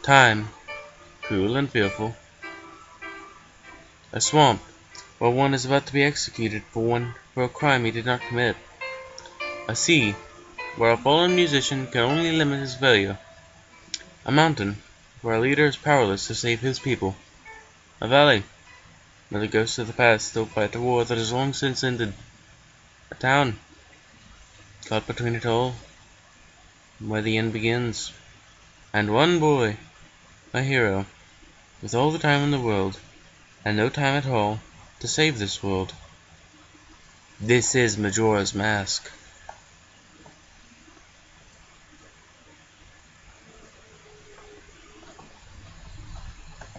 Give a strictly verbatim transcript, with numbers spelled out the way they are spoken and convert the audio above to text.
Time, cruel and fearful. A swamp, where one is about to be executed for one for a crime he did not commit. A sea, where a fallen musician can only limit his failure. A mountain, where a leader is powerless to save his people. A valley, where the ghosts of the past still fight a war that has long since ended. A town, caught between it all, where the end begins. And one boy, a hero, with all the time in the world, and no time at all, to save this world. This is Majora's Mask.